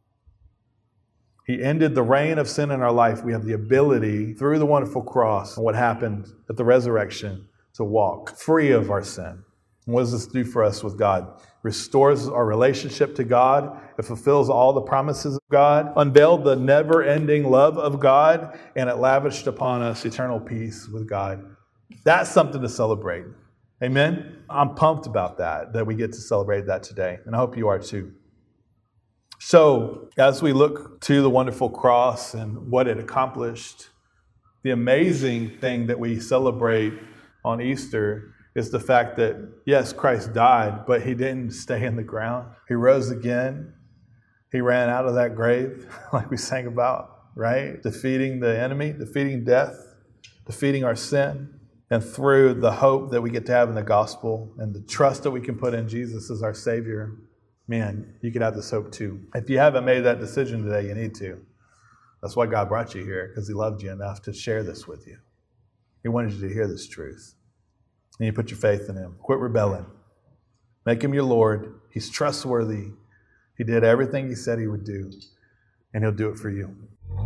He ended the reign of sin in our life. We have the ability, through the wonderful cross and what happened at the resurrection, to walk free of our sin. And what does this do for us with God? Restores our relationship to God. It fulfills all the promises of God, unveiled the never-ending love of God, and it lavished upon us eternal peace with God. That's something to celebrate. Amen? I'm pumped about that we get to celebrate that today. And I hope you are too. So, as we look to the wonderful cross and what it accomplished, the amazing thing that we celebrate on Easter is the fact that, yes, Christ died, but he didn't stay in the ground. He rose again. He ran out of that grave, like we sang about, right? Defeating the enemy, defeating death, defeating our sin. And through the hope that we get to have in the gospel and the trust that we can put in Jesus as our Savior, man, you can have this hope too. If you haven't made that decision today, you need to. That's why God brought you here, because he loved you enough to share this with you. He wanted you to hear this truth. And you put your faith in him. Quit rebelling. Make him your Lord. He's trustworthy. He did everything he said he would do, and he'll do it for you.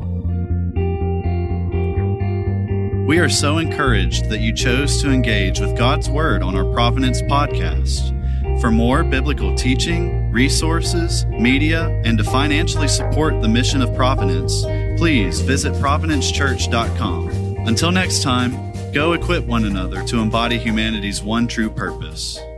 We are so encouraged that you chose to engage with God's Word on our Providence podcast. For more biblical teaching, resources, media, and to financially support the mission of Providence, please visit providencechurch.com. Until next time, go equip one another to embody humanity's one true purpose.